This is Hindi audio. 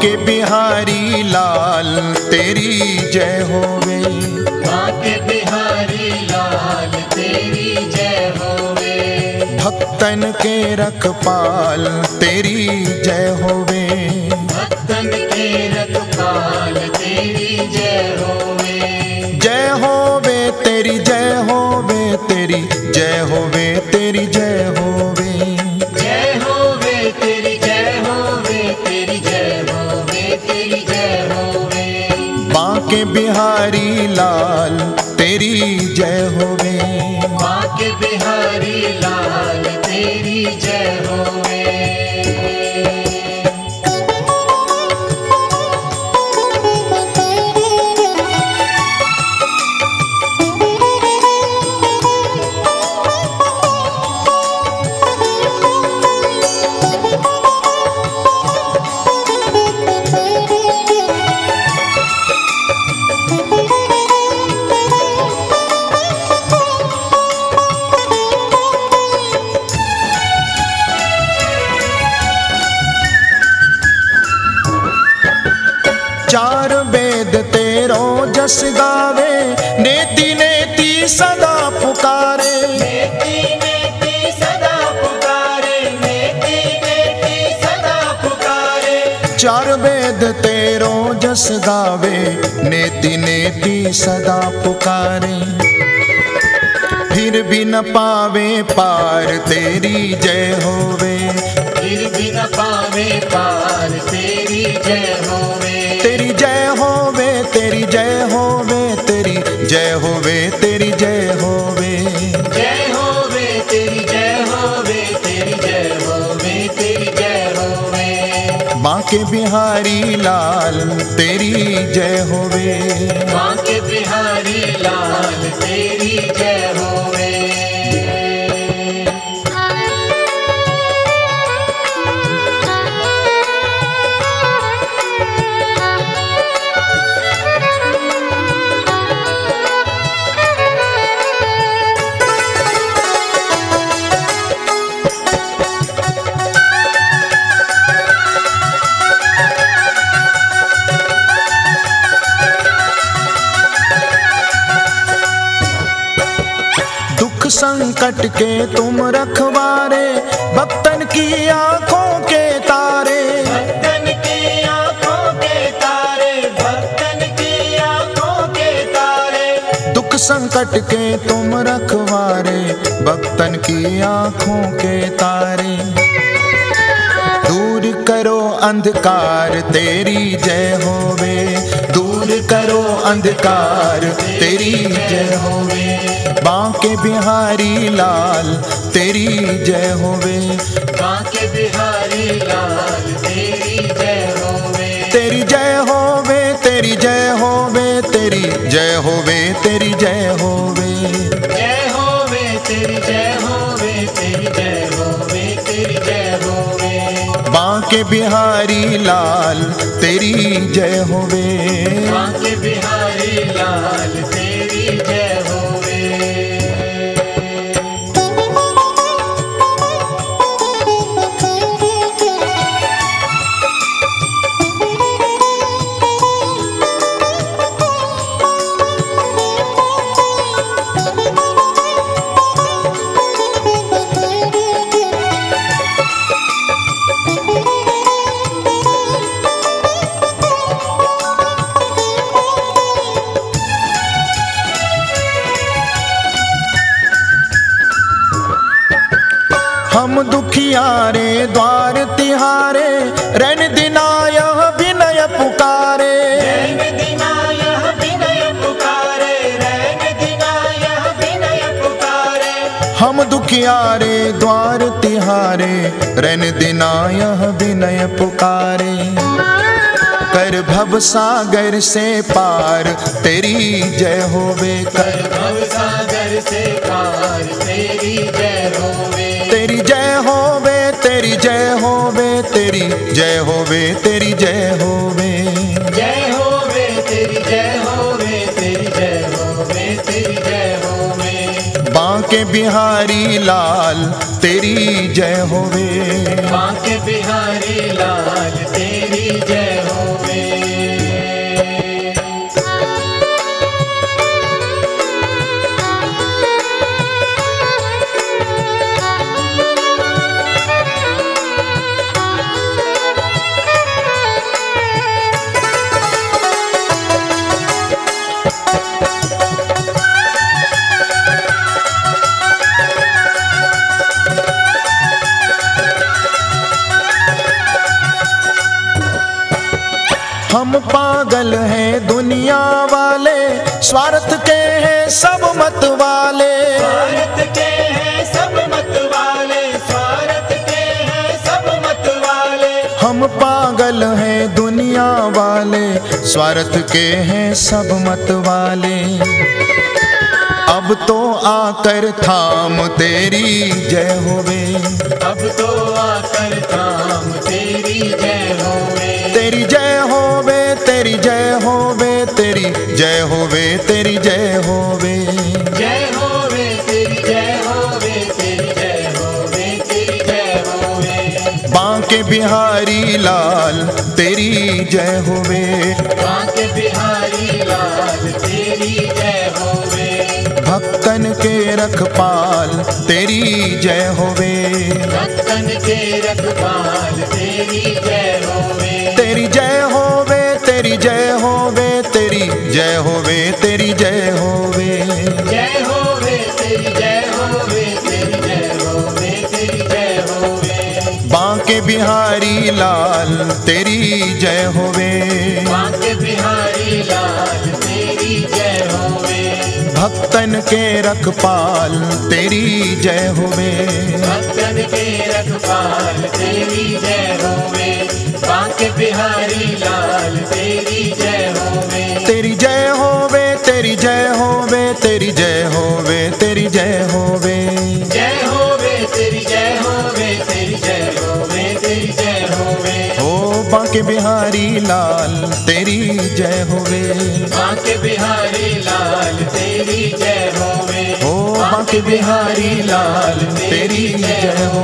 बांके बिहारी लाल तेरी जय होवे। बांके बिहारी लाल तेरी जय होवे। भक्तन के रखपाल तेरी जय होवे। भक्तन के रखपाल तेरी जय होवे। जय होवे तेरी जय होवे तेरी जय होवे तेरी जय होवे। जय होवे तेरी जय होवे तेरी जय होवे तेरी जय होवे। बांके बिहारी लाल तेरी जय होवे। बांके बिहारी लाल तेरी जय होवे। चार वेद तेरो जस गावे, नेति नेति सदा पुकारे। नेति नेति सदा पुकारे। नेति नेति सदा पुकारे। चार वेद तेरो जस गावे, नेति नेति सदा पुकारे। फिर भी न पावे पार तेरी जय होवे। फिर भी न पावे पार तेरी जय होवे। तेरी जय होवे तेरी जय होवे तेरी जय होवे तेरी जय होवे। जय होवे तेरी जय होवे तेरी जय होवे तेरी जय होवे। बांके बिहारी लाल तेरी जय होवे। बांके बिहारी लाल तेरी जय होवे। दुख संकट के तुम रखवारे, भक्तन की आंखों के तारे। भक्तन की आंखों के तारे। भक्तन की आंखों के तारे। दुख संकट के तुम रखवारे, भक्तन की आंखों के तारे। दूर करो अंधकार तेरी जय होवे। दूर करो अंधकार तेरी जय होवे। बांके बिहारी लाल तेरी जय होवे। बांके बिहारी लाल तेरी जय होवे। तेरी जय होवे तेरी जय होवे तेरी जय होवे तेरी जय होवे। जय होवे तेरी जय होवे तेरी जय होवे तेरी जय होवे। बांके बिहारी लाल तेरी जय होवे। बांके बिहारी लाल तेरी जय होवे। हम दुखियारे द्वार तिहारे, रैन दिनाय विनय पुकारे। रैन दिनाय विनय पुकारे। रैन दिनाय विनय पुकारे। हम दुखियारे द्वार तिहारे, रैन दिनाय विनय पुकारे। कर भव सागर से पार तेरी जय होवे। कर भव सागर से पार तेरी जय होवे। तेरी जय होवे तेरी जय होवे तेरी जय होवे तेरी जय होवे। जय होवे तेरी जय होवे तेरी जय होवे तेरी जय होवे। बांके बिहारी लाल तेरी जय होवे। बांके बिहारी लाल तेरी जय होवे। हम पागल हैं दुनिया वाले, स्वार्थ के हैं सब मत वाले। स्वार्थ के हैं सब मत वाले, स्वार्थ के हैं सब मत वाले। हम पागल हैं दुनिया वाले, स्वार्थ के हैं सब मत वाले। अब तो आकर थाम तेरी जय होवे, अब तो आकर थाम तेरी जय होवे। तेरी जय होवे, तेरी जय होवे, तेरी जय होवे, तेरी जय होवे। जय होवे तेरी जय होवे, तेरी जय होवे, तेरी जय होवे। बांके बिहारी लाल तेरी जय होवे, बांके बिहारी लाल तेरी जय होवे। भक्तन के रखपाल तेरी जय होवे, भक्तन के रखवाल तेरी जय होवे। तेरी जय होवे, तेरी जय होवे, तेरी जय होवे, तेरी जय होवे। जय होवे तेरी जय होवे, तेरी जय होवे, तेरी जय होवे। बांके बिहारी लाल तेरी जय होवे, बांके बिहारी लाल तेरी जय होवे। भक्तन के रखपाल तेरी जय होवे, भक्तन के रखवाल तेरी जय होवे। बांके बिहारी लाल तेरी जय होवे। तेरी जय होवे, तेरी जय होवे, तेरी जय होवे, तेरी जय होवे। जय होवे तेरी जय होवे, तेरी जय होवे, तेरी जय होवे। ओ बांके बिहारी लाल तेरी जय होवे, बांके बिहारी लाल तेरी जय होवे। ओ बांके बिहारी लाल तेरी जय होवे।